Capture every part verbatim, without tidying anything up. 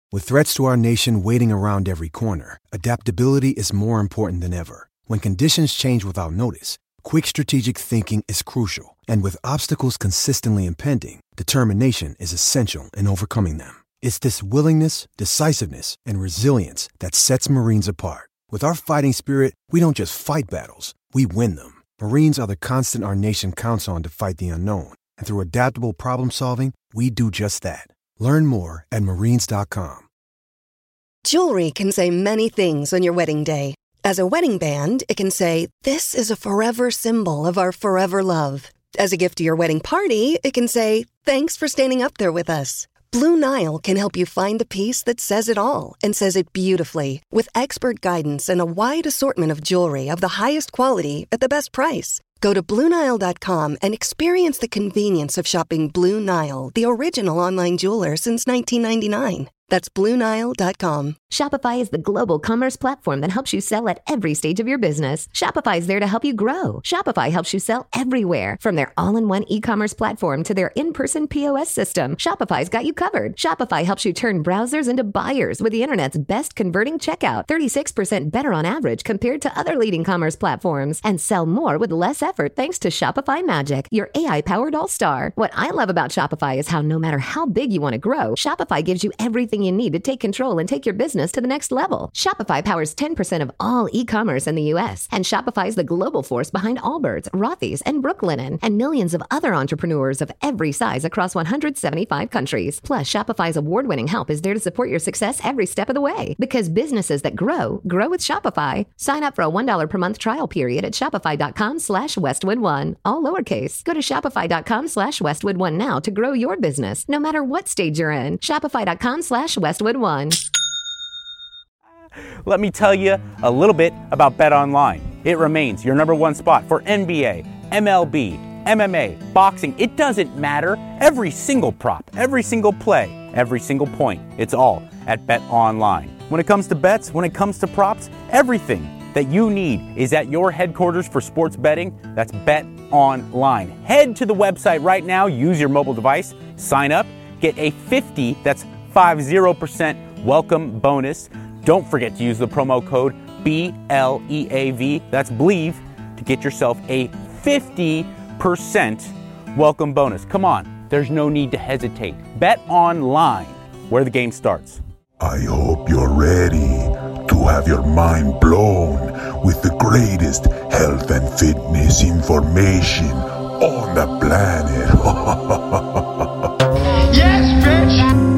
With threats to our nation waiting around every corner, adaptability is more important than ever. When conditions change without notice, quick strategic thinking is crucial. And with obstacles consistently impending, determination is essential in overcoming them. It's this willingness, decisiveness, and resilience that sets Marines apart. With our fighting spirit, we don't just fight battles, we win them. Marines are the constant our nation counts on to fight the unknown. And through adaptable problem solving, we do just that. Learn more at marines dot com. Jewelry can say many things on your wedding day. As a wedding band, it can say, "This is a forever symbol of our forever love." As a gift to your wedding party, it can say, "Thanks for standing up there with us." Blue Nile can help you find the piece that says it all and says it beautifully, with expert guidance and a wide assortment of jewelry of the highest quality at the best price. Go to Blue Nile dot com and experience the convenience of shopping Blue Nile, the original online jeweler since nineteen ninety-nine. That's Blue Nile dot com. Shopify is the global commerce platform that helps you sell at every stage of your business. Shopify is there to help you grow. Shopify helps you sell everywhere, from their all-in-one e-commerce platform to their in-person P O S system. Shopify's got you covered. Shopify helps you turn browsers into buyers with the internet's best converting checkout, thirty-six percent better on average compared to other leading commerce platforms, and sell more with less effort thanks to Shopify Magic, your A I-powered all-star. What I love about Shopify is how no matter how big you want to grow, Shopify gives you everything you need to take control and take your business to the next level. Shopify powers ten percent of all e-commerce in the U S, and Shopify is the global force behind Allbirds, Rothy's, and Brooklinen, and millions of other entrepreneurs of every size across one hundred seventy-five countries. Plus, Shopify's award-winning help is there to support your success every step of the way, because businesses that grow, grow with Shopify. Sign up for a one dollar per month trial period at shopify.com slash Westwood1, all lowercase. Go to shopify.com slash Westwood1 now to grow your business, no matter what stage you're in. Shopify.com slash Westwood1. Let me tell you a little bit about BetOnline. It remains your number one spot for N B A, M L B, M M A, boxing. It doesn't matter. Every single prop, every single play, every single point, it's all at BetOnline. When it comes to bets, when it comes to props, everything that you need is at your headquarters for sports betting. That's BetOnline. Head to the website right now, use your mobile device, sign up, get a fifty, that's fifty percent welcome bonus. Don't forget to use the promo code B L E A V, that's Believe, to get yourself a fifty percent welcome bonus. Come on, there's no need to hesitate. Bet online, where the game starts. I hope you're ready to have your mind blown with the greatest health and fitness information on the planet. Yes, bitch!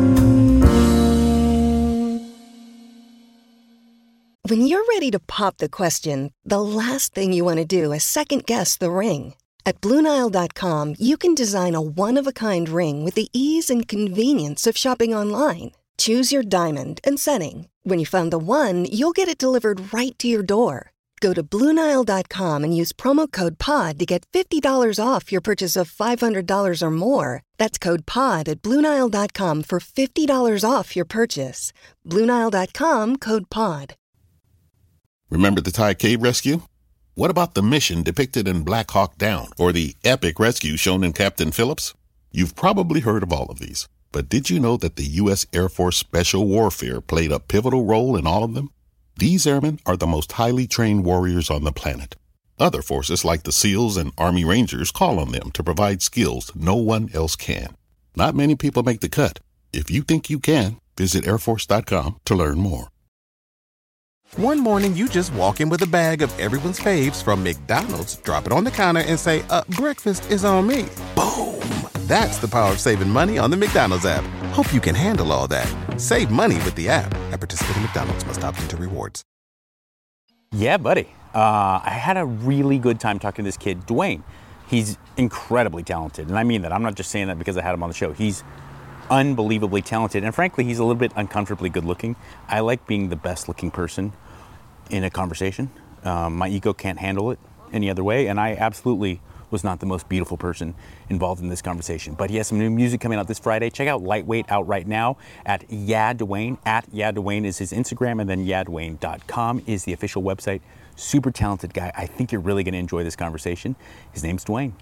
When you're ready to pop the question, the last thing you want to do is second-guess the ring. At Blue Nile dot com, you can design a one-of-a-kind ring with the ease and convenience of shopping online. Choose your diamond and setting. When you find the one, you'll get it delivered right to your door. Go to Blue Nile dot com and use promo code POD to get fifty dollars off your purchase of five hundred dollars or more. That's code POD at Blue Nile dot com for fifty dollars off your purchase. Blue Nile dot com, code POD. Remember the Thai cave rescue? What about the mission depicted in Black Hawk Down or the epic rescue shown in Captain Phillips? You've probably heard of all of these, but did you know that the U S Air Force Special Warfare played a pivotal role in all of them? These airmen are the most highly trained warriors on the planet. Other forces like the SEALs and Army Rangers call on them to provide skills no one else can. Not many people make the cut. If you think you can, visit air force dot com to learn more. One morning, you just walk in with a bag of everyone's faves from McDonald's, drop it on the counter, and say, uh, breakfast is on me. Boom! That's the power of saving money on the McDonald's app. Hope you can handle all that. Save money with the app. At participating McDonald's, must opt into rewards. Yeah, buddy. Uh, I had a really good time talking to this kid, Dwayne. He's incredibly talented, and I mean that. I'm not just saying that because I had him on the show. He's unbelievably talented, and frankly, he's a little bit uncomfortably good looking. I like being the best looking person in a conversation. Um, my ego can't handle it any other way, and I absolutely was not the most beautiful person involved in this conversation. But he has some new music coming out this Friday. Check out Lightweight, out right now at Yeah Dwayne. At Yeah Dwayne is his Instagram, and then yeah dwayne dot com is the official website. Super talented guy. I think you're really going to enjoy this conversation. His name's Dwayne.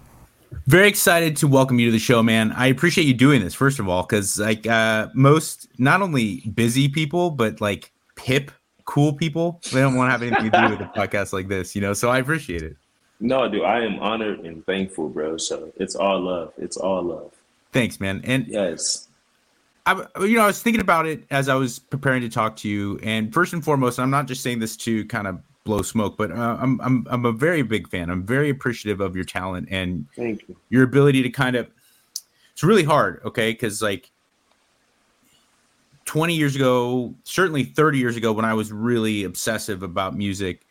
Very excited to welcome you to the show, man. I appreciate you doing this, first of all, because like uh, most, not only busy people, but like hip, cool people, they don't want to have anything to do with a podcast like this, you know? So I appreciate it. No, dude, I am honored and thankful, bro. So it's all love. It's all love. Thanks, man. And yes, I, you know, I was thinking about it as I was preparing to talk to you. And first and foremost, I'm not just saying this to kind of blow smoke, but uh, I'm I'm I'm a very big fan. I'm very appreciative of your talent and Thank you. your ability to kind of. It's really hard, okay? Because like twenty years ago, certainly thirty years ago, when I was really obsessive about music,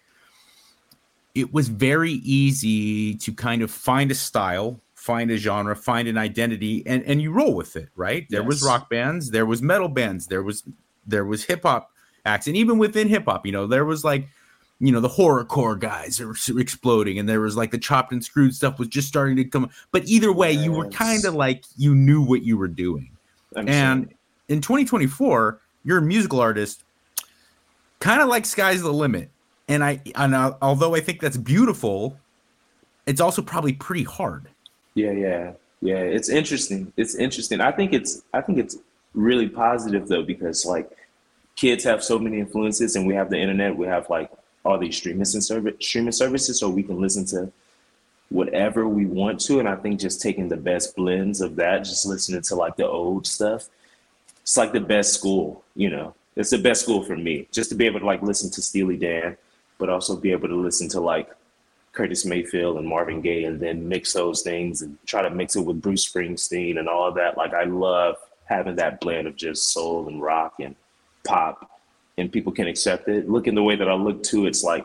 it was very easy to kind of find a style, find a genre, find an identity, and and you roll with it, right? There Yes. was rock bands, there was metal bands, there was there was hip hop acts, and even within hip hop, you know, there was like. You know, the horrorcore guys are exploding, and there was like the chopped and screwed stuff was just starting to come. But either way, yes. you were kind of like you knew what you were doing. I'm and sure. In twenty twenty-four, you're a musical artist, kind of like sky's the limit. And I, and I, although I think that's beautiful, it's also probably pretty hard. Yeah, yeah, yeah. It's interesting. It's interesting. I think it's, I think it's really positive though, because like kids have so many influences, and we have the internet. We have like all these streaming service streaming services, so we can listen to whatever we want to. And I think just taking the best blends of that, just listening to like the old stuff, it's like the best school, you know. It's the best school for me, just to be able to like listen to Steely Dan, but also be able to listen to like Curtis Mayfield and Marvin Gaye, and then mix those things and try to mix it with Bruce Springsteen and all of that. Like I love having that blend of just soul and rock and pop. And people can accept it. Looking the way that I look too, it's like,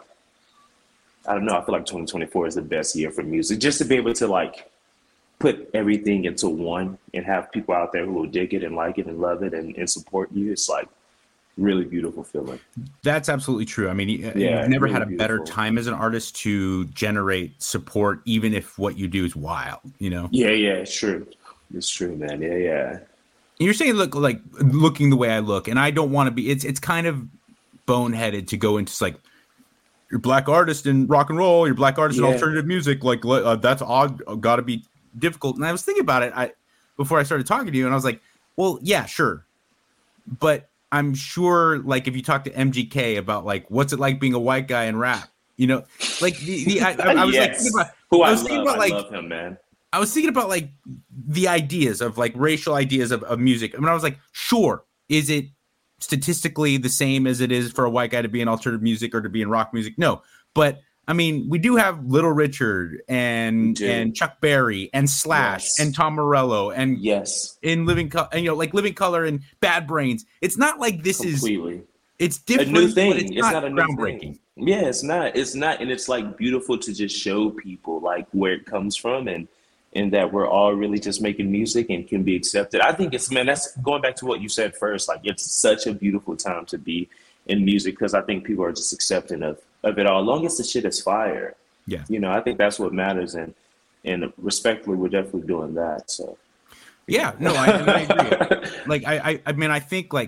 I don't know, I feel like twenty twenty-four is the best year for music. Just to be able to like put everything into one and have people out there who will dig it and like it and love it and, and support you. It's like really beautiful feeling. That's absolutely true. I mean, yeah, you've never really had a beautiful. better time as an artist to generate support, even if what you do is wild, you know? Yeah, yeah, it's true. It's true, man. Yeah, yeah. You're saying look like looking the way I look, and I don't want to be. It's it's kind of boneheaded to go into like you're black artist in rock and roll, you're black artist yeah. in alternative music. Like uh, that's odd, got to be difficult. And I was thinking about it I before I started talking to you, and I was like, well, yeah, sure, but I'm sure like if you talk to M G K about like what's it like being a white guy in rap, you know, like the, the I, I, I was yes. like thinking about, who I, I was love, thinking about like I love him, man. I was thinking about like the ideas of like racial ideas of, of music. I mean, I was like, sure, is it statistically the same as it is for a white guy to be in alternative music or to be in rock music? No, but I mean, we do have Little Richard and and Chuck Berry and Slash yes. and Tom Morello and yes, in Living Color, and you know, like Living Color and Bad Brains. It's not like this completely. is it's different. A new thing. But it's, it's not, not a new groundbreaking. Thing. Yeah, it's not. It's not, and it's like beautiful to just show people like where it comes from and. And that we're all really just making music and can be accepted. I think it's, man, that's going back to what you said first. Like, it's such a beautiful time to be in music because I think people are just accepting of, of it all. As long as the shit is fire. Yeah. You know, I think that's what matters. And, and respectfully, we're definitely doing that. So, yeah, no, I, I, mean, I agree. Like, I, I, I mean, I think like,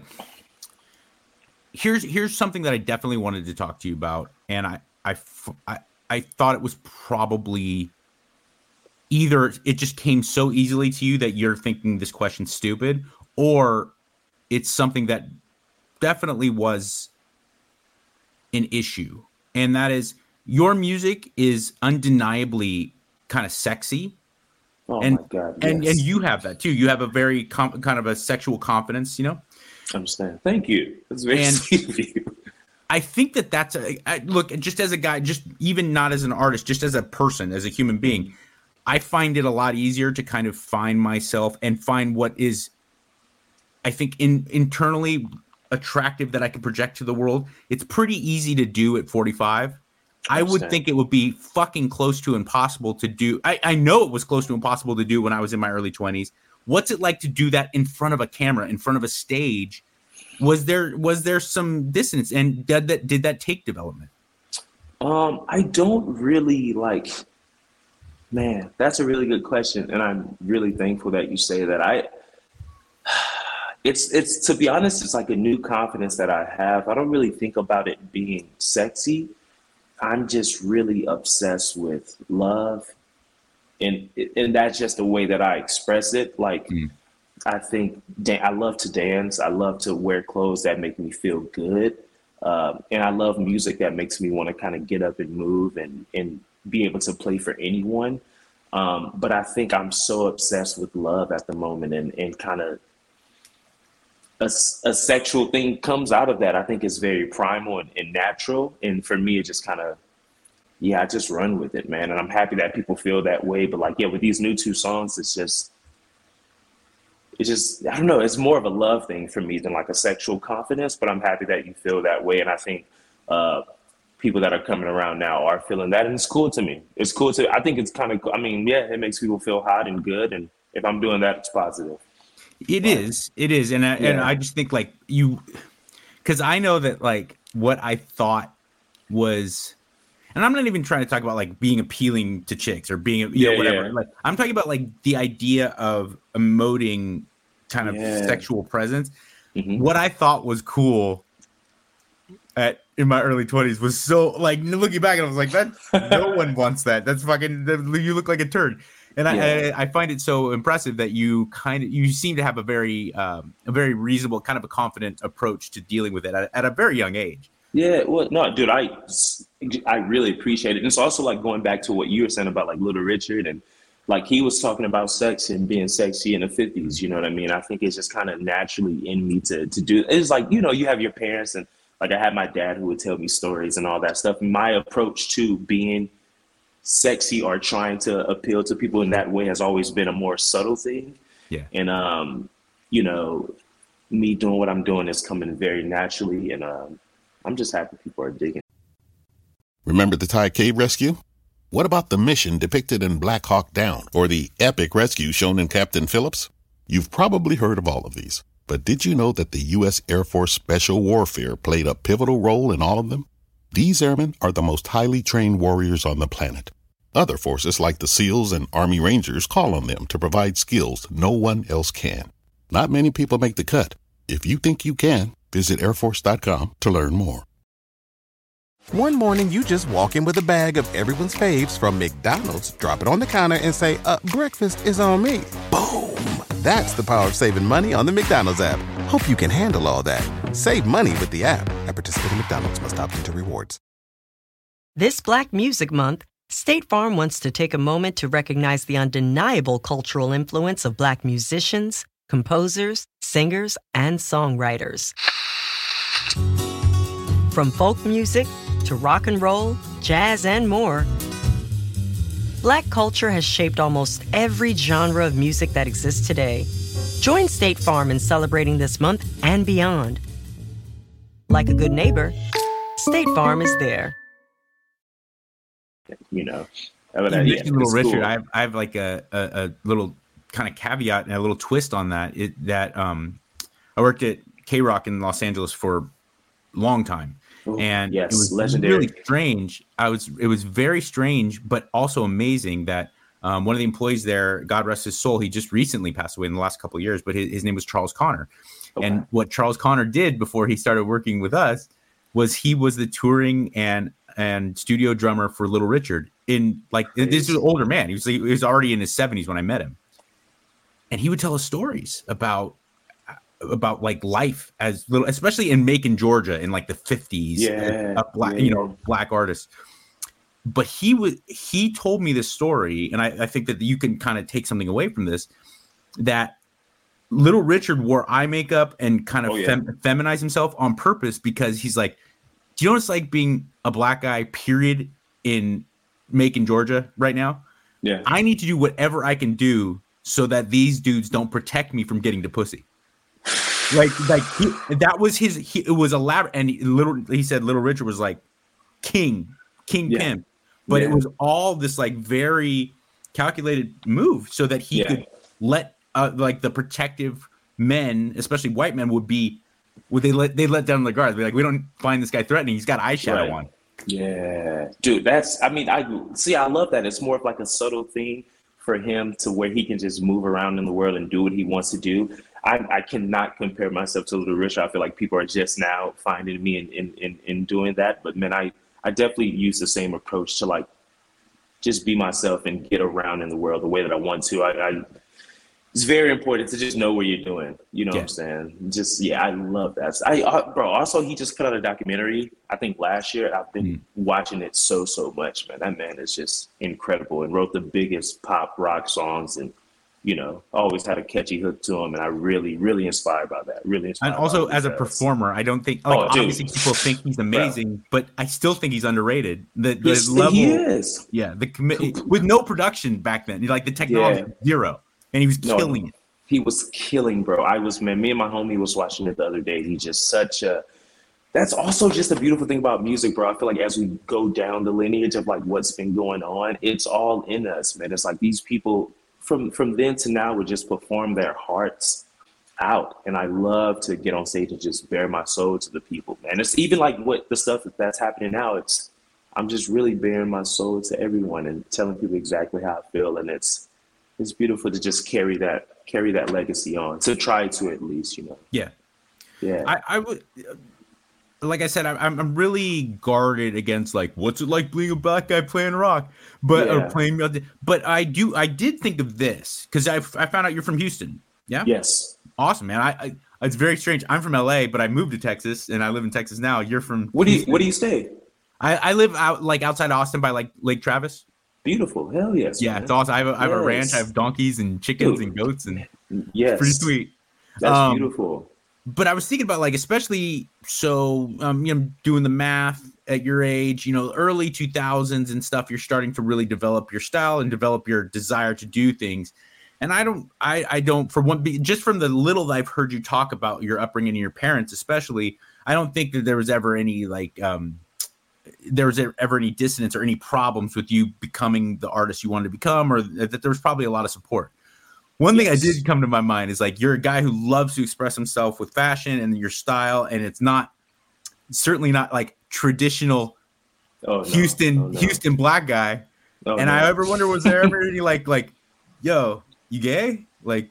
here's, here's something that I definitely wanted to talk to you about. And I, I, I, I thought it was probably, either it just came so easily to you that you're thinking this question's stupid, or it's something that definitely was an issue. And that is your music is undeniably kind of sexy. Oh and, my God. Yes. And and you have that too. You have a very com- kind of a sexual confidence, you know? I understand. Thank you. That's very and, sweet of you. I think that that's a, I, look, just as a guy, just even not as an artist, just as a person, as a human being, I find it a lot easier to kind of find myself and find what is, I think, in internally attractive that I can project to the world. It's pretty easy to do at forty-five. I, I would think it would be fucking close to impossible to do. I, I know it was close to impossible to do when I was in my early twenties. What's it like to do that in front of a camera, in front of a stage? Was there was there some dissonance, and did that did that take development? Um, I don't really like. Man, that's a really good question, and I'm really thankful that you say that. I, it's it's to be honest, it's like a new confidence that I have. I don't really think about it being sexy. I'm just really obsessed with love and and that's just the way that I express it. Like, mm. I think da- I love to dance. I love to wear clothes that make me feel good. Um, and I love music that makes me want to kind of get up and move and, and be able to play for anyone. Um, but I think I'm so obsessed with love at the moment, and, and kind of a, a sexual thing comes out of that. I think it's very primal and, and natural. And for me, it just kind of, yeah, I just run with it, man. And I'm happy that people feel that way. But like, yeah, with these new two songs, it's just, it's just, I don't know, it's more of a love thing for me than like a sexual confidence, but I'm happy that you feel that way. And I think uh, people that are coming around now are feeling that, and it's cool to me. It's cool to, I think it's kind of, I mean, yeah, it makes people feel hot and good. And if I'm doing that, it's positive. It but, is, it is. And I, yeah. and I just think like you, cause I know that like what I thought was, and I'm not even trying to talk about like being appealing to chicks or being, you yeah, know, whatever. Yeah. Like I'm talking about like the idea of emoting kind of yeah. sexual presence. Mm-hmm. What I thought was cool at in my early twenties was so like looking back, and I was like, that no one wants that. That's fucking, you look like a turd. And yeah. I, I find it so impressive that you kind of, you seem to have a very, um, a very reasonable, kind of a confident approach to dealing with it at, at a very young age. Yeah, well, no, dude, I, I really appreciate it. And it's also like going back to what you were saying about like Little Richard, and like he was talking about sex and being sexy in the fifties, you know what I mean? I think it's just kind of naturally in me to to do. It's like, you know, you have your parents, and like I had my dad who would tell me stories and all that stuff. My approach to being sexy or trying to appeal to people in that way has always been a more subtle thing. Yeah. And, um, you know, me doing what I'm doing is coming very naturally, and um, I'm just happy people are digging. Remember the Thai cave rescue? What about the mission depicted in Black Hawk Down, or the epic rescue shown in Captain Phillips? You've probably heard of all of these, but did you know that the U S Air Force Special Warfare played a pivotal role in all of them? These airmen are the most highly trained warriors on the planet. Other forces like the SEALs and Army Rangers call on them to provide skills no one else can. Not many people make the cut. If you think you can, visit air force dot com to learn more. One morning, you just walk in with a bag of everyone's faves from McDonald's, drop it on the counter, and say, uh, breakfast is on me. Boom! That's the power of saving money on the McDonald's app. Hope you can handle all that. Save money with the app. At participating McDonald's, must opt into rewards. This Black Music Month, State Farm wants to take a moment to recognize the undeniable cultural influence of Black musicians, composers, singers, and songwriters. From folk music to rock and roll, jazz, and more, Black culture has shaped almost every genre of music that exists today. Join State Farm in celebrating this month and beyond. Like a good neighbor, State Farm is there. You know, you uh, yeah, Little Richard. Cool. I have, I have like a, a, a little kind of caveat and a little twist on that. It, that um, I worked at K-Rock in Los Angeles for a long time. Ooh, and yes, it was legendary. Really strange. I was, it was very strange, but also amazing that um, one of the employees there, God rest his soul, he just recently passed away in the last couple of years, but his, his name was Charles Connor. Okay. And what Charles Connor did before he started working with us was he was the touring and and studio drummer for Little Richard. In like, Crazy. This is an older man. He was, he was already in his seventies when I met him. And he would tell us stories about about like life as little, especially in Macon, Georgia, in like the fifties, yeah, a black, yeah. you know, Black artists. But he was, he told me this story, and I, I think that you can kind of take something away from this, that Little Richard wore eye makeup and kind of oh, yeah. fem- feminize himself on purpose, because he's like, do you know what it's like being a Black guy, period, in Macon, Georgia right now? Yeah. I need to do whatever I can do so that these dudes don't protect me from getting to pussy. Like, like he, that was his. He, it was elaborate, and he, little. He said Little Richard was like king, king yeah. pimp, but yeah. it was all this like very calculated move so that he yeah. could let uh, like the protective men, especially white men, would be. Would they let they let down the guards? Be like, we don't find this guy threatening. He's got eyeshadow right. on. Yeah, dude. That's. I mean, I see. I love that. It's more of like a subtle thing for him to where he can just move around in the world and do what he wants to do. I, I cannot compare myself to Little Richard. I feel like people are just now finding me in, in, in, in doing that. But man, I, I definitely use the same approach to like just be myself and get around in the world the way that I want to. I, I it's very important to just know what you're doing. You know yeah. what I'm saying? Just, yeah, I love that. I, uh, bro, also, he just put out a documentary, I think last year. I've been mm. watching it so, so much, man. That man is just incredible and wrote the biggest pop rock songs and, you know, always had a catchy hook to him. And I really, really inspired by that. Really inspired. And also, as a performer, I don't think, like, oh, obviously people think he's amazing, bro. But I still think he's underrated. The, the yes, level, he is. Yeah, the commi- with no production back then, like the technology, yeah. zero. And he was killing no, it. He was killing, bro. I was, man, me and my homie was watching it the other day. He's just such a, that's also just a beautiful thing about music, bro. I feel like as we go down the lineage of like what's been going on, it's all in us, man. It's like these people from, from then to now would just perform their hearts out. And I love to get on stage and just bare my soul to the people, man. It's even like what the stuff that's happening now. It's, I'm just really bearing my soul to everyone and telling people exactly how I feel. And it's, it's beautiful to just carry that, carry that legacy on, to try to at least, you know. Yeah. Yeah. I, I would, like I said, I'm I'm really guarded against like, what's it like being a black guy playing rock, but yeah. or playing, but I do, I did think of this because I I found out you're from Houston. Yeah. Yes. Awesome, man. I, I it's very strange. I'm from L A, but I moved to Texas and I live in Texas now. You're from what do you Where do you stay? I, I live out like outside Austin by like Lake Travis. Beautiful. Hell yes. Yeah, man. It's awesome. I have a, I have yes. a ranch. I have donkeys and chickens Dude. and goats and yes, it's pretty sweet. That's um, beautiful. But I was thinking about like, especially so, um, you know, doing the math at your age, you know, early two thousands and stuff, you're starting to really develop your style and develop your desire to do things. And I don't, I, I don't, for one, just from the little that I've heard you talk about your upbringing and your parents, especially, I don't think that there was ever any like, um, there was ever any dissonance or any problems with you becoming the artist you wanted to become, or that there was probably a lot of support. One yes. thing I did come to my mind is like, you're a guy who loves to express himself with fashion and your style. And it's not, certainly not like traditional oh, no. Houston, oh, no. Houston black guy. Oh, and no. I ever wonder, was there ever any like, like, yo, you gay? Like,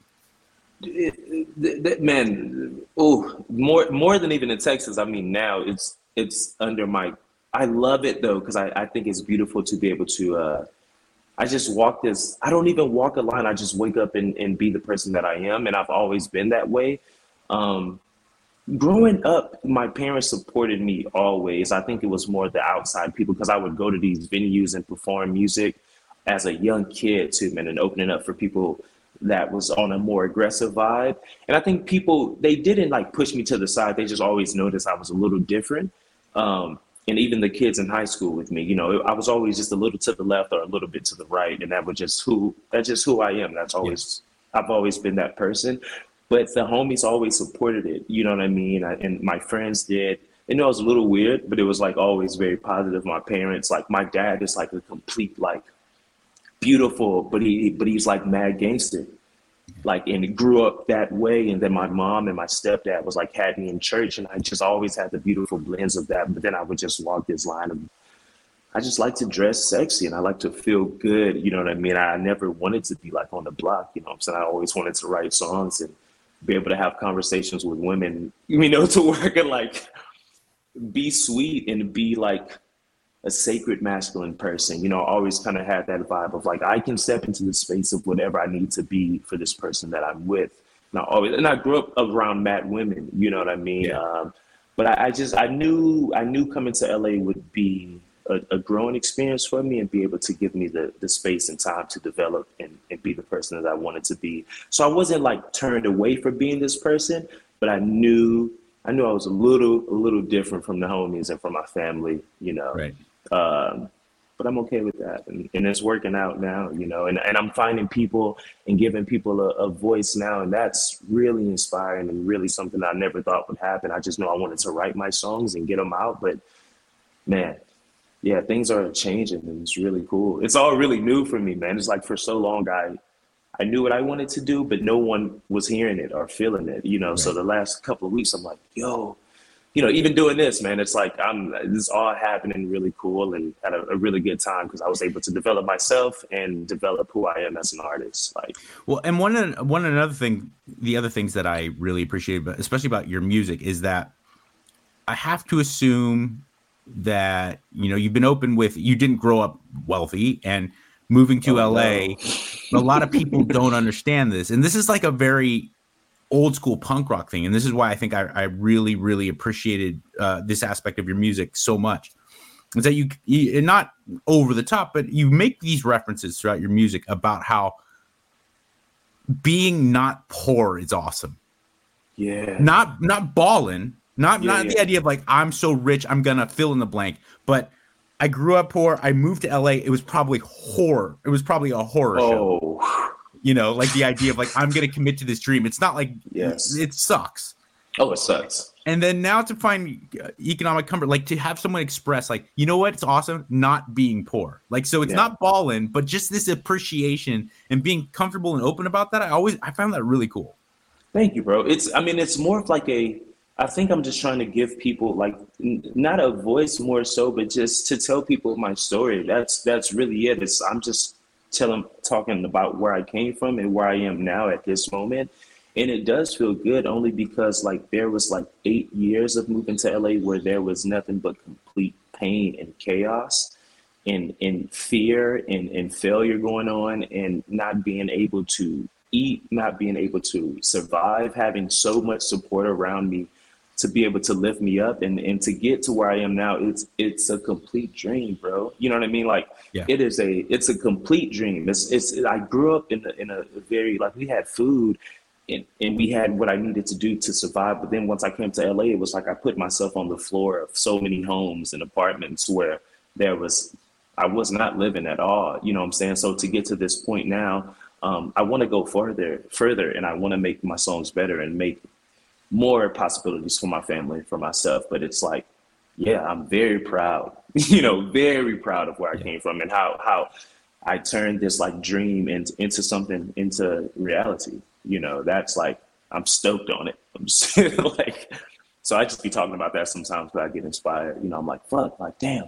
that man, oh, more, more than even in Texas. I mean, now it's, it's under my, I love it though, because I, I think it's beautiful to be able to, uh, I just walk this, I don't even walk a line. I just wake up and, and be the person that I am. And I've always been that way. Um, growing up, my parents supported me always. I think it was more the outside people because I would go to these venues and perform music as a young kid too, man, and opening up for people that was on a more aggressive vibe. And I think people, they didn't like push me to the side. They just always noticed I was a little different. Um, And even the kids in high school with me, you know, I was always just a little to the left or a little bit to the right. And that was just who, that's just who I am. That's always, yeah. I've always been that person. But the homies always supported it. You know what I mean? I, and my friends did. You know, it was a little weird, but it was like always very positive. My parents, like my dad is like a complete, like beautiful, but he, but he's like mad gangster. Like, and it grew up that way. And then my mom and my stepdad was like, had me in church. And I just always had the beautiful blends of that. But then I would just walk this line of, I just like to dress sexy and I like to feel good. You know what I mean? I never wanted to be like on the block. You know what I'm saying? I always wanted to write songs and be able to have conversations with women, you know, to work and like be sweet and be like a sacred masculine person. You know, I always kind of had that vibe of like, I can step into the space of whatever I need to be for this person that I'm with. And I always, and I grew up around mad women, you know what I mean? Yeah. Um, but I, I just, I knew, I knew coming to L A would be a, a growing experience for me and be able to give me the, the space and time to develop and, and be the person that I wanted to be. So I wasn't like turned away from being this person, but I knew, I knew I was a little, a little different from the homies and from my family, you know? Right. Um, but I'm okay with that. And, and it's working out now, you know, and, and I'm finding people and giving people a, a voice now. And that's really inspiring and really something I never thought would happen. I just know I wanted to write my songs and get them out. But man, yeah, things are changing and it's really cool. It's all really new for me, man. It's like for so long, I, I knew what I wanted to do, but no one was hearing it or feeling it, you know? Right. So the last couple of weeks, I'm like, yo, you know, even doing this, man, it's like I'm this is all happening really cool and had a, a really good time because I was able to develop myself and develop who I am as an artist. Like, well, and one one another thing, the other things that I really appreciate, but especially about your music, is that I have to assume that you know you've been open with you didn't grow up wealthy, and moving to Oh, L A. no. A lot of people don't understand this. And this is like a very old school punk rock thing. And this is why I think I, I really, really appreciated uh, this aspect of your music so much. Is that you, you, not over the top, but you make these references throughout your music about how being not poor is awesome. Yeah. Not, not balling, not, Yeah, not yeah. the idea of like, I'm so rich, I'm going to fill in the blank, but I grew up poor. I moved to L A. It was probably horror. It was probably a horror show. Oh, You know, like the idea of like, I'm going to commit to this dream. It's not like, yes. it sucks. Oh, it sucks. And then now to find economic comfort, like to have someone express like, you know what? It's awesome not being poor. Like, so it's Yeah. not balling, but just this appreciation and being comfortable and open about that. I always, I found that really cool. Thank you, bro. It's, I mean, it's more of like a, I think I'm just trying to give people like n- not a voice more so, but just to tell people my story. That's, that's really it. It's, I'm just telling, talking about where I came from and where I am now at this moment. And it does feel good only because like there was like eight years of moving to L A where there was nothing but complete pain and chaos and, and fear and, and failure going on and not being able to eat, not being able to survive, having so much support around me to be able to lift me up and, and to get to where I am now. It's, it's a complete dream, bro. You know what I mean? Like Yeah. it is a, it's a complete dream. It's, it's, I grew up in a, in a very, like we had food and, and we had what I needed to do to survive. But then once I came to L A, it was like I put myself on the floor of so many homes and apartments where there was, I was not living at all. You know what I'm saying? So to get to this point now, um, I want to go further, further, and I want to make my songs better and make more possibilities for my family, for myself. But it's like, yeah, I'm very proud, you know, very proud of where I came from and how, how I turned this like dream into, into something, into reality. You know, that's like, I'm stoked on it. I'm just like, so I just be talking about that sometimes, but I get inspired. You know, I'm like, fuck, like, damn.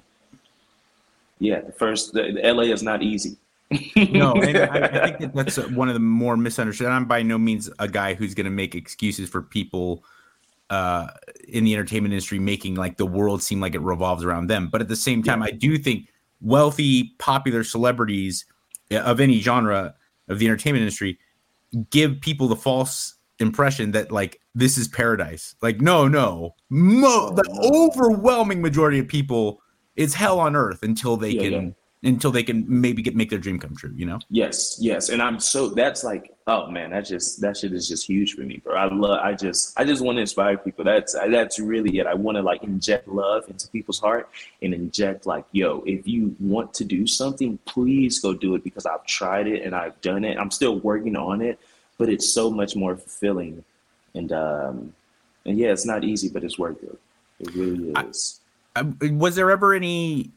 Yeah, the first, the, the L A is not easy. No, and I, I think that that's one of the more misunderstood. I'm by no means a guy who's going to make excuses for people uh, in the entertainment industry making like the world seem like it revolves around them. But at the same time, I do think wealthy, popular celebrities of any genre of the entertainment industry give people the false impression that like this is paradise. Like, no, no, mo- the overwhelming majority of people, it's hell on earth until they Yeah, can. yeah. Until they can maybe get make their dream come true, you know? Yes, yes. And I'm so, that's like, oh man, that just, that shit is just huge for me, bro. I love, I just, I just want to inspire people. That's, that's really it. I want to like inject love into people's heart and inject like, yo, if you want to do something, please go do it because I've tried it and I've done it. I'm still working on it, but it's so much more fulfilling. And, um, and yeah, it's not easy, but it's worth it. It really is. I, I, was there ever any,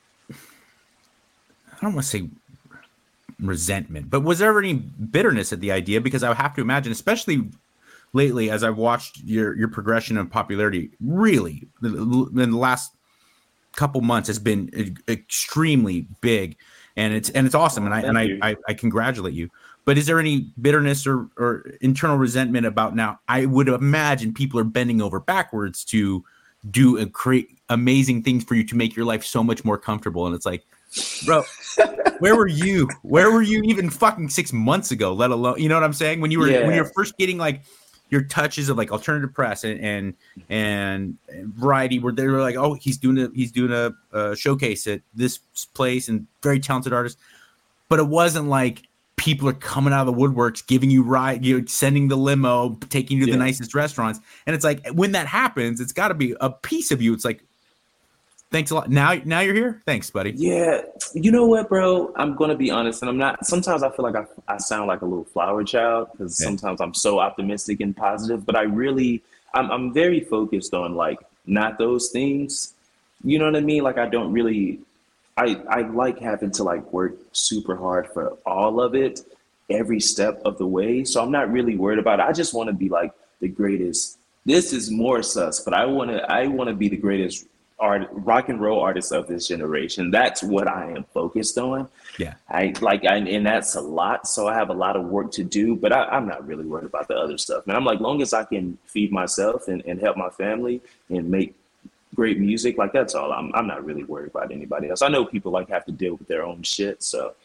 I don't want to say resentment, but was there ever any bitterness at the idea? Because I have to imagine, especially lately, as I've watched your your progression of popularity, really in the last couple months has been extremely big, and it's and it's awesome, and I and I, I I congratulate you. But is there any bitterness or or internal resentment about now? I would imagine people are bending over backwards to do and create amazing things for you to make your life so much more comfortable, and it's like, bro, where were you? Where were you even fucking six months ago? Let alone, you know what I'm saying? When you were Yeah. when you're first getting like your touches of like alternative press and and and, and variety, where they were like, oh, he's doing a he's doing a, a showcase at this place and very talented artist, but it wasn't like people are coming out of the woodworks, giving you ride, you know, sending the limo, taking you to Yeah. the nicest restaurants, and it's like when that happens, it's got to be a piece of you. It's like, thanks a lot. Now, now you're here. Thanks, buddy. Yeah, you know what, bro? I'm gonna be honest, and I'm not. Sometimes I feel like I, I sound like a little flower child because Yeah. sometimes I'm so optimistic and positive, but I really, I'm, I'm very focused on like not those things. You know what I mean? Like I don't really, I, I like having to like work super hard for all of it, every step of the way. So I'm not really worried about it. I just want to be like the greatest. This is more sus, but I want to, I want to be the greatest art, rock and roll artists of this generation. That's what I am focused on. Yeah. I like, I, and that's a lot. So I have a lot of work to do, but I, I'm not really worried about the other stuff, man. I'm like, long as I can feed myself and, and help my family and make great music, like that's all. I'm, I'm not really worried about anybody else. I know people like have to deal with their own shit. So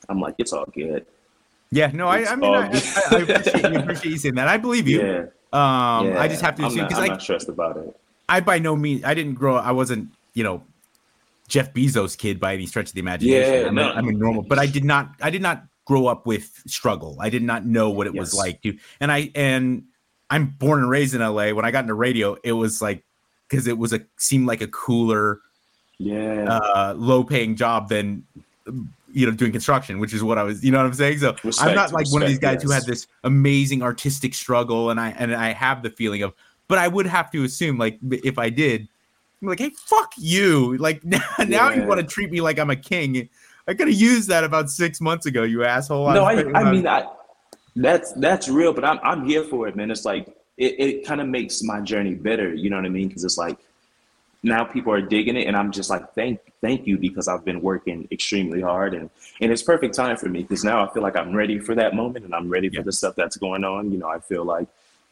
I'm like, it's all good. Yeah, no, I, I mean, I, I, I appreciate you, appreciate you saying that. I believe you. Yeah. Um, yeah. I just have to assume because I'm, I'm I, not stressed about it. I by no means, I didn't grow up, I wasn't, you know, Jeff Bezos kid by any stretch of the imagination. Yeah, I'm, no. a, I'm a normal, but I did not, I did not grow up with struggle. I did not know what it yes. was like to, and I, and I'm born and raised in L A. When I got into radio, it was like, because it was a, seemed like a cooler, yeah, uh, low paying job than, you know, doing construction, which is what I was, you know what I'm saying? So respect, I'm not like respect, one of these guys yes. who had this amazing artistic struggle. And I, and I have the feeling of, but I would have to assume like, if I did, I'm like, hey, fuck you. Like now, yeah. now you want to treat me like I'm a king. I could have used that about six months ago, you asshole. No, I, I, I mean, I, that's, that's real, but I'm, I'm here for it, man. It's like, it, it kind of makes my journey better. You know what I mean? Cause it's like, now people are digging it, and I'm just like, thank, thank you, because I've been working extremely hard, and and it's perfect time for me because now I feel like I'm ready for that moment, and I'm ready for yeah. the stuff that's going on. You know, I feel like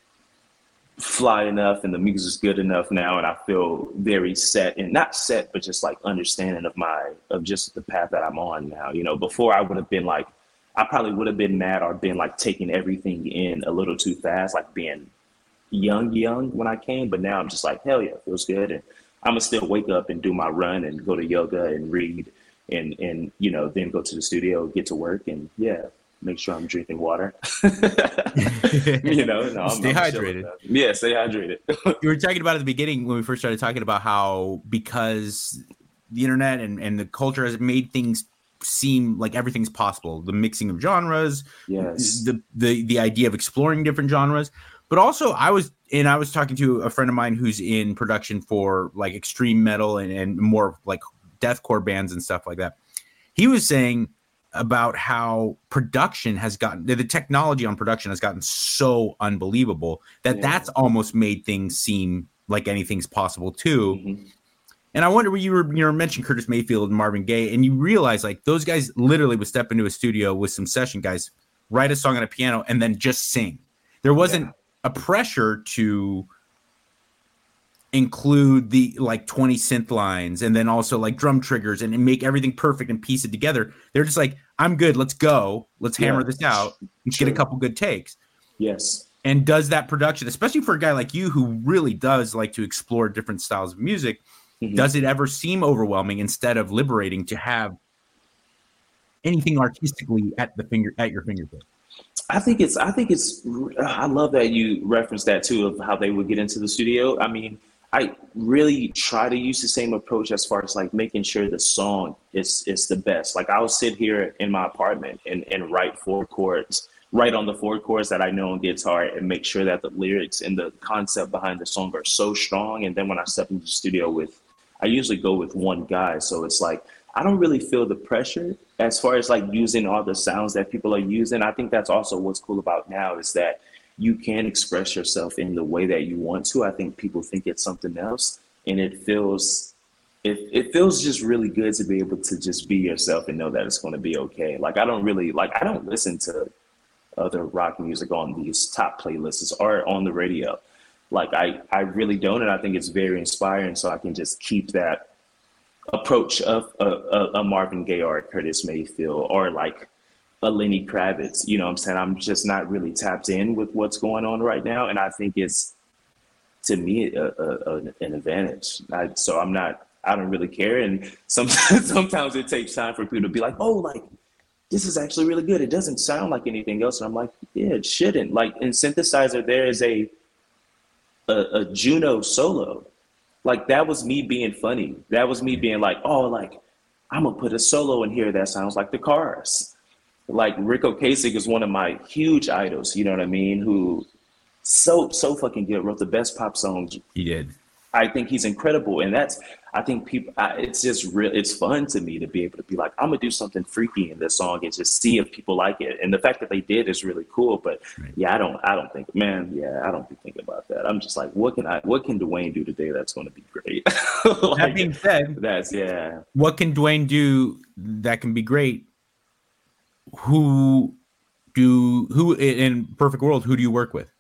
fly enough, and the music is good enough now, and I feel very set, and not set, but just like understanding of my of just the path that I'm on now. You know, before I would have been like, I probably would have been mad or been like taking everything in a little too fast, like being young, young when I came, but now I'm just like, hell yeah, it feels good. And I'm gonna still wake up and do my run and go to yoga and read and, and, you know, then go to the studio, get to work, and yeah, make sure I'm drinking water. you know, no, I'm, stay I'm hydrated. Yeah, stay hydrated. You were talking about at the beginning when we first started talking about how because the internet and, and the culture has made things seem like everything's possible. The mixing of genres, yes, the the the idea of exploring different genres. But also I was, and I was talking to a friend of mine who's in production for like extreme metal and, and more like deathcore bands and stuff like that. He was saying about how production has gotten, the technology on production has gotten so unbelievable that yeah. that's almost made things seem like anything's possible too. Mm-hmm. And I wonder when you were, you know, mentioned Curtis Mayfield and Marvin Gaye, and you realize like those guys literally would step into a studio with some session guys, write a song on a piano, and then just sing. There wasn't yeah. a pressure to include the like twenty synth lines and then also like drum triggers and, and make everything perfect and piece it together. They're just like, I'm good. Let's go. Let's yeah. hammer this out and sure. get a couple good takes. Yes. And does that production, especially for a guy like you who really does like to explore different styles of music, mm-hmm. does it ever seem overwhelming instead of liberating to have anything artistically at the finger at your fingertips? I think it's, I think it's, I love that you referenced that too, of how they would get into the studio. I mean, I really try to use the same approach as far as like making sure the song is, is the best. Like I'll sit here in my apartment and, and write four chords, write on the four chords that I know on guitar and make sure that the lyrics and the concept behind the song are so strong. And then when I step into the studio with, I usually go with one guy. So it's like, I don't really feel the pressure as far as like using all the sounds that people are using. I think that's also what's cool about now is that you can express yourself in the way that you want to. I think people think it's something else, and it feels, it, it feels just really good to be able to just be yourself and know that it's going to be okay. Like, I don't really, like, I don't listen to other rock music on these top playlists or on the radio. Like, I, I really don't, and I think it's very inspiring, so I can just keep that approach of a, a, a Marvin Gaye or a Curtis Mayfield or like a Lenny Kravitz. You know what I'm saying? I'm just not really tapped in with what's going on right now. And I think it's, to me, a, a, an advantage. I, so I'm not, I don't really care. And sometimes, sometimes it takes time for people to be like, oh, like, this is actually really good. It doesn't sound like anything else. And I'm like, yeah, it shouldn't. Like in Synthesizer, there is a, a, a Juno solo. Like that was me being funny. That was me being like, oh, like, I'm gonna put a solo in here that sounds like the Cars. Like Rick Ocasek is one of my huge idols, you know what I mean? Who so, so fucking good, wrote the best pop songs. He did. I think he's incredible. And that's, I think people, I, it's just real, it's fun to me to be able to be like, I'm gonna do something freaky in this song and just see if people like it. And the fact that they did is really cool. But right. yeah, I don't, I don't think, man, yeah, I don't be thinking about that. I'm just like, what can I, what can Dwayne do today that's going to be great? Like, that being said, that's, yeah. What can Dwayne do that can be great? Who do, who in perfect world, who do you work with?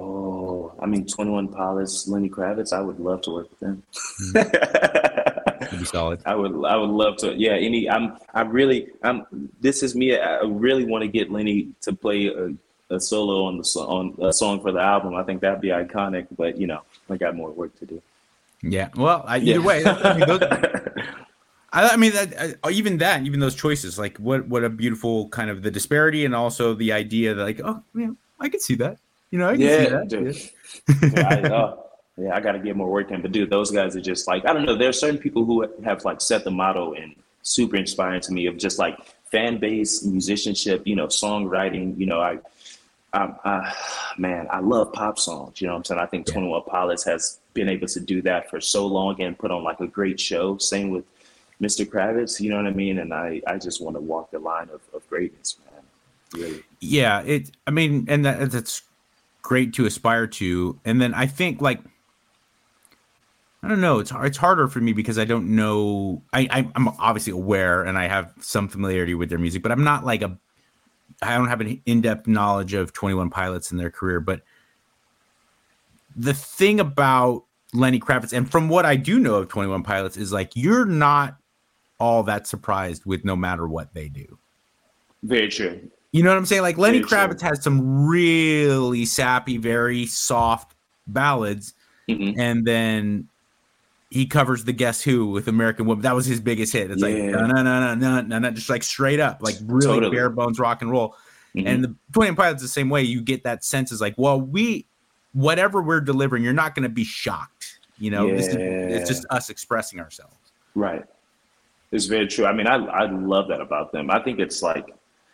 Oh, I mean, twenty-one Pilots, Lenny Kravitz, I would love to work with them. That'd be solid. I would I would love to. Yeah, any I'm I really I'm this is me. I really want to get Lenny to play a, a solo on the on a song for the album. I think that'd be iconic, but you know, I got more work to do. Yeah. Well, I, either Yeah. way, I mean, those, I, I mean that, I, even that, even those choices, like what what a beautiful kind of the disparity, and also the idea that like, oh, yeah, I can see that. You know, I can Yeah, see that. dude. Yeah, I, uh, yeah, I got to get more work in. But dude, those guys are just like, I don't know. There are certain people who have like set the motto and super inspiring to me of just like fan base, musicianship, you know, songwriting. You know, I, I, I man, I love pop songs. You know what I'm saying? I think twenty-one Pilots has been able to do that for so long and put on like a great show. Same with Mister Kravitz, you know what I mean? And I, I just want to walk the line of, of greatness, man. Really. Yeah, it. I mean, and that, that's great to aspire to. And then I think, like, I don't know. It's it's harder for me because I don't know. I, I I'm obviously aware and I have some familiarity with their music, but I'm not like a. I don't have an in-depth knowledge of twenty-one Pilots and their career. But the thing about Lenny Kravitz, and from what I do know of twenty-one Pilots, is like you're not all that surprised with no matter what they do. Very true. You know what I'm saying? Like Lenny Very Kravitz true. has some really sappy, very soft ballads, mm-hmm. and then he covers the Guess Who with American Woman. That was his biggest hit. It's like Yeah. no, no, no, no, no, no, just like straight up, like really Totally. bare bones rock and roll. Mhm. And the twenty-one Pilots the same way. You get that sense is like, well, we whatever we're delivering, you're not going to be shocked. You know, this is, it's Yeah. just us expressing ourselves. Right. It's very true. I mean, I I love that about them. I think it's like,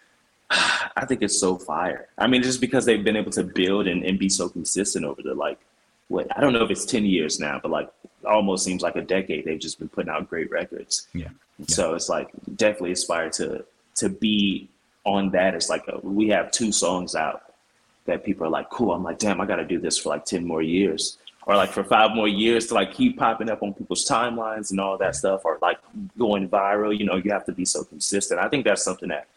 I think it's so fire. I mean, just because they've been able to build and, and be so consistent over the like, what, I don't know if it's ten years now, but like almost seems like a decade. They've just been putting out great records. Yeah. yeah. So it's like definitely aspire to to be on that. It's like a, we have two songs out that people are like, cool. I'm like, damn, I got to do this for like ten more years. Or like for five more years to like keep popping up on people's timelines and all that stuff, or like going viral. You know, you have to be so consistent. I think that's something that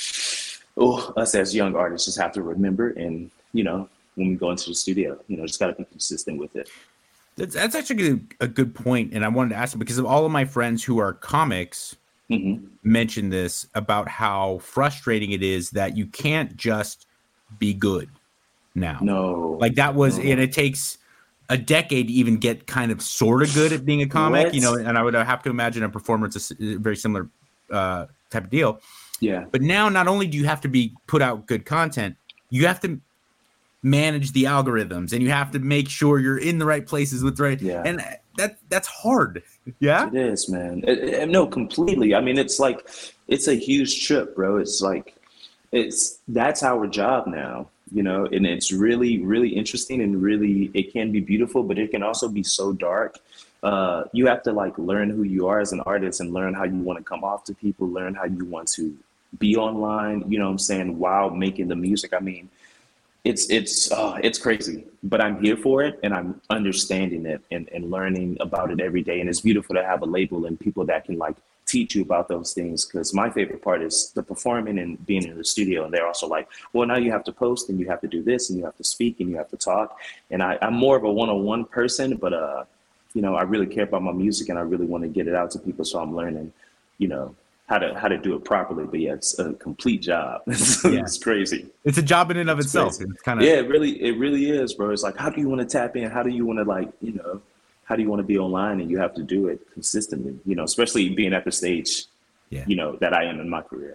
oh, us as young artists just have to remember. And you know, when we go into the studio, you know, just got to be consistent with it. That's, that's actually a good point, and I wanted to ask you because of all of my friends who are comics mm-hmm. mention this about how frustrating it is that you can't just be good now. No, like that was, no. and it takes a decade to even get kind of sort of good at being a comic, What? you know, and I would have to imagine a performance a very similar uh, type of deal. Yeah. But now not only do you have to be put out good content, you have to manage the algorithms and you have to make sure you're in the right places with the right. Yeah. And that that's hard. Yeah. It is, man. It, it, no, completely. I mean, it's like, it's a huge trip, bro. It's like, it's, that's our job now. You know, and it's really, really interesting and really, it can be beautiful, but it can also be so dark. Uh, you have to like learn who you are as an artist and learn how you want to come off to people, learn how you want to be online, you know what I'm saying, while making the music. I mean, it's, it's, uh, it's crazy, but I'm here for it and I'm understanding it and, and learning about it every day. And it's beautiful to have a label and people that can like teach you about those things, because my favorite part is the performing and being in the studio, and they're also like, well, now you have to post and you have to do this and you have to speak and you have to talk. And I, I'm more of a one-on-one person, but uh you know, I really care about my music and I really want to get it out to people, so I'm learning, you know, how to how to do it properly. But yeah, it's a complete job. It's, Yeah. it's crazy. It's a job in and of It's itself. crazy. It's kind of Yeah, it really it really is, bro. It's like, how do you want to tap in? How do you want to like, you know, how do you want to be online? And you have to do it consistently, you know, especially being at the stage, Yeah. you know, that I am in my career.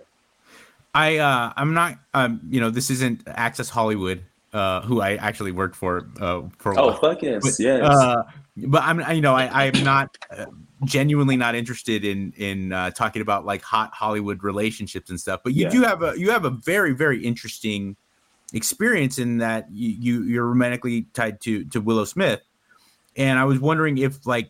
I uh I'm not um you know, this isn't Access Hollywood, uh who I actually worked for uh for a Oh, while. fuck yes, But, yes. Uh, but I'm, you know, I, I'm not uh, genuinely not interested in in uh, talking about like hot Hollywood relationships and stuff. But you Yeah. do have a you have a very very interesting experience in that you, you you're romantically tied to to Willow Smith, and I was wondering if like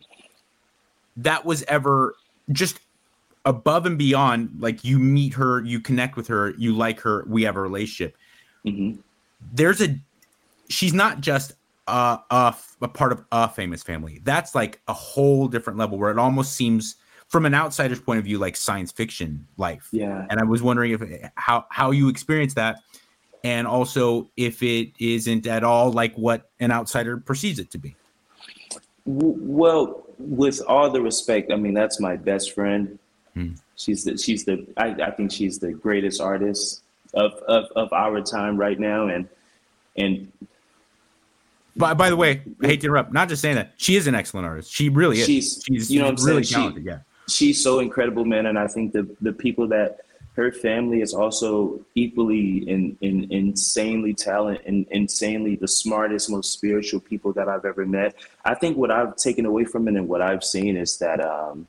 that was ever just above and beyond. Like you meet her, you connect with her, you like her, we have a relationship. Mm-hmm. There's a she's not just Uh, a, a part of a famous family. That's like a whole different level where it almost seems from an outsider's point of view like science fiction life. Yeah. And I was wondering if how how you experience that, and also if it isn't at all like what an outsider perceives it to be. W- Well, with all the respect, I mean, that's my best friend. Hmm. She's the, she's the, I, I think she's the greatest artist of, of, of our time right now. And, and By, by the way, I hate to interrupt. Not just saying that. She is an excellent artist. She really is. she's, She's you know what I'm really saying? talented. She, Yeah. she's so incredible, man. And I think the, the people that her family is also equally in, in, insanely talented and insanely the smartest, most spiritual people that I've ever met. I think what I've taken away from it and what I've seen is that um,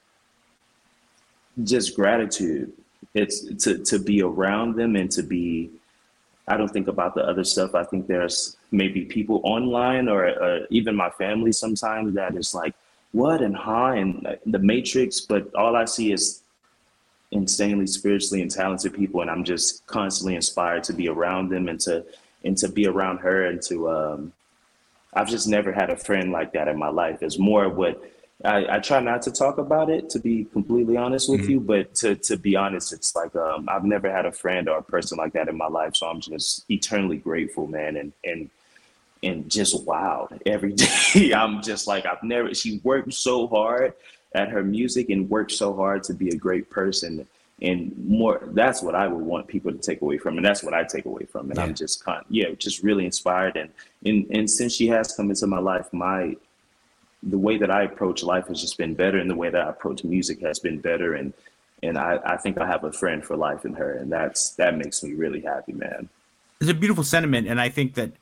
just gratitude. It's to, to be around them and to be, I don't think about the other stuff. I think there's maybe people online or uh, even my family sometimes that is like, what and how and uh, the Matrix, but all I see is insanely spiritually and talented people, and I'm just constantly inspired to be around them and to and to be around her and to um I've just never had a friend like that in my life. It's more what I, I try not to talk about it, to be completely honest with mm-hmm. you, but to to be honest, it's like um I've never had a friend or a person like that in my life, so I'm just eternally grateful, man. And and and just wow, every day I'm just like, I've never, she worked so hard at her music and worked so hard to be a great person, and more, that's what I would want people to take away from, and that's what I take away from. And yeah. I'm just con- yeah, just really inspired. And, and, and since she has come into my life, my, the way that I approach life has just been better, and the way that I approach music has been better. And, and I, I think I have a friend for life in her, and that's, that makes me really happy, man. It's a beautiful sentiment. And I think that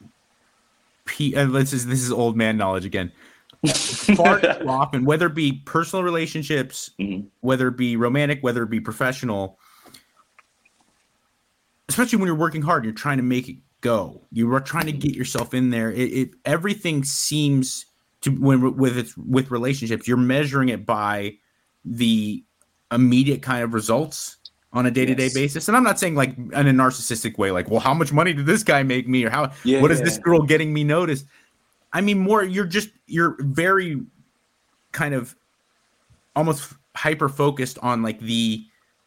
P, uh, this is, this is old man knowledge again. Far too often, whether it be personal relationships, mm-hmm. whether it be romantic, whether it be professional, especially when you're working hard, you're trying to make it go. You are trying to get yourself in there. It, it everything seems to when with it's with relationships, you're measuring it by the immediate kind of results on a day-to-day yes. basis. And I'm not saying like in a narcissistic way, like, well, how much money did this guy make me, or how yeah, what is yeah. this girl getting me noticed? I mean, more, you're just, you're very kind of almost hyper focused on like the,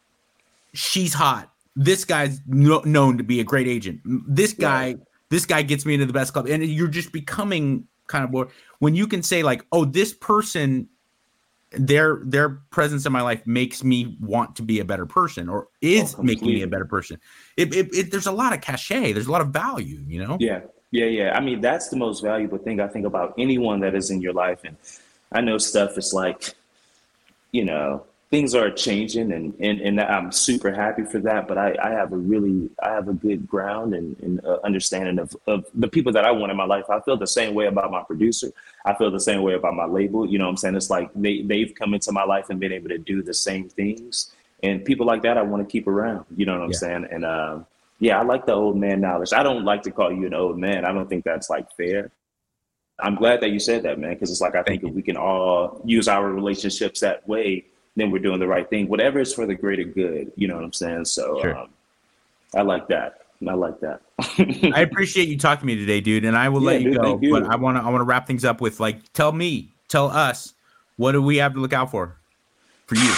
she's hot. This guy's no, known to be a great agent. This guy, yeah. this guy gets me into the best club. And you're just becoming kind of more, when you can say like, oh, this person, their, their presence in my life makes me want to be a better person, or is oh, making me a better person. It, it, it, there's a lot of cachet. There's a lot of value, you know? Yeah. Yeah, yeah. I mean, that's the most valuable thing I think about anyone that is in your life. And I know stuff is like, you know, things are changing, and, and, and I'm super happy for that. But I, I have a really, I have a good ground and, and uh, understanding of, of the people that I want in my life. I feel the same way about my producer. I feel the same way about my label. You know what I'm saying? It's like they, they've come into my life and been able to do the same things. And people like that I want to keep around. You know what I'm yeah. saying? And, um, yeah, I like the old man knowledge. I don't like to call you an old man. I don't think that's like fair. I'm glad that you said that, man, because it's like I think if we can all use our relationships that way, then we're doing the right thing. Whatever is for the greater good, you know what I'm saying? So sure. um, I like that. I like that. I appreciate you talking to me today, dude, and I will yeah, let you dude, go. You. But I want to I want to wrap things up with like, tell me, tell us, what do we have to look out for for you?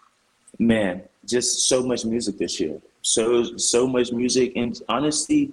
Man, just so much music this year. So, so much music, and honestly,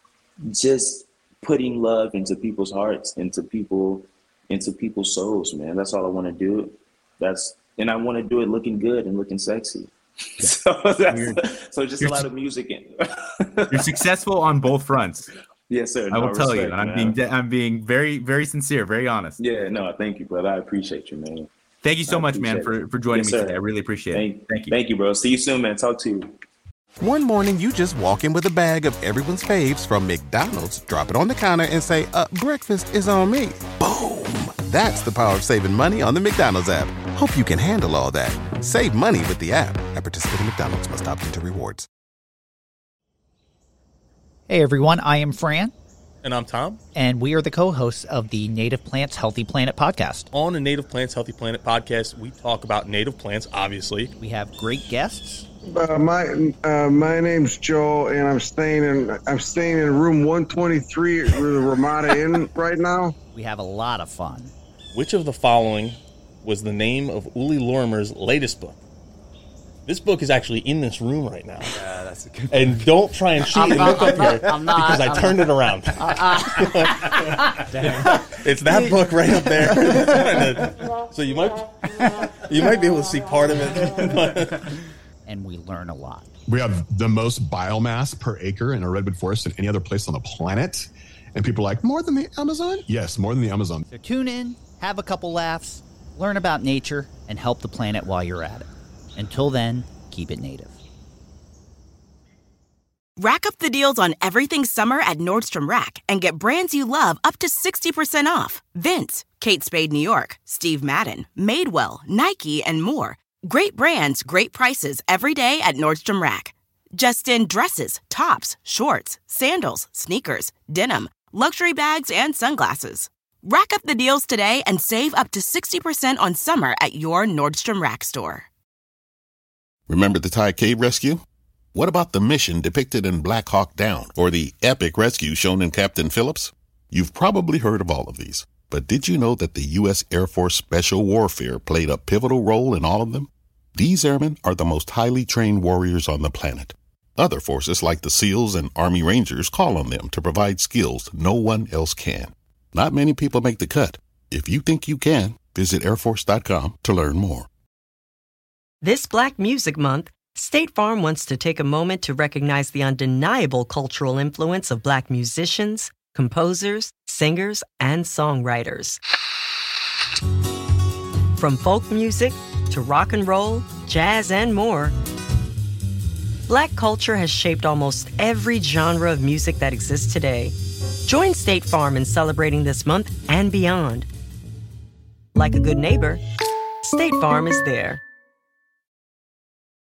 just putting love into people's hearts, into people, into people's souls, man. That's all I want to do. That's, and I want to do it looking good and looking sexy. Yeah. So that's, so just a lot of music in. You're successful on both fronts. Yes, sir. I will no tell respect, you, I'm man. being, I'm being very, very sincere, very honest. Yeah, no, thank you, brother. I appreciate you, man. Thank you so I much, man, for, for joining yes, me today. I really appreciate thank, it. Thank you. Thank you, bro. See you soon, man. Talk to you. One morning, you just walk in with a bag of everyone's faves from McDonald's, drop it on the counter, and say, uh, breakfast is on me. Boom! That's the power of saving money on the McDonald's app. Hope you can handle all that. Save money with the app. At participating McDonald's, must opt into rewards. Hey, everyone. I am Fran. And I'm Tom. And we are the co-hosts of the Native Plants Healthy Planet podcast. On the Native Plants Healthy Planet podcast, we talk about native plants, obviously. We have great guests. Uh, my uh, my name's Joel, and I'm staying in I'm staying in room one twenty-three at the Ramada Inn right now. We have a lot of fun. Which of the following was the name of Uli Lorimer's latest book? This book is actually in this room right now. Yeah, that's a good And don't try and cheat I'm and not- look up I'm not- here I'm not- because I I'm turned not- it around. Damn. It's that book right up there. To, so you might you might be able to see part of it. And we learn a lot. We have the most biomass per acre in a redwood forest than any other place on the planet. And people are like, more than the Amazon? Yes, more than the Amazon. So tune in, have a couple laughs, learn about nature, and help the planet while you're at it. Until then, keep it native. Rack up the deals on everything summer at Nordstrom Rack and get brands you love up to sixty percent off. Vince, Kate Spade New York, Steve Madden, Madewell, Nike, and more. Great brands, great prices every day at Nordstrom Rack. Just in dresses, tops, shorts, sandals, sneakers, denim, luxury bags, and sunglasses. Rack up the deals today and save up to sixty percent on summer at your Nordstrom Rack store. Remember the Thai cave rescue? What about the mission depicted in Black Hawk Down or the epic rescue shown in Captain Phillips? You've probably heard of all of these, but did you know that the U S Air Force Special Warfare played a pivotal role in all of them? These airmen are the most highly trained warriors on the planet. Other forces like the SEALs and Army Rangers call on them to provide skills no one else can. Not many people make the cut. If you think you can, visit air force dot com to learn more. This Black Music Month, State Farm wants to take a moment to recognize the undeniable cultural influence of Black musicians, composers, singers, and songwriters. From folk music to rock and roll, jazz, and more, Black culture has shaped almost every genre of music that exists today. Join State Farm in celebrating this month and beyond. Like a good neighbor, State Farm is there.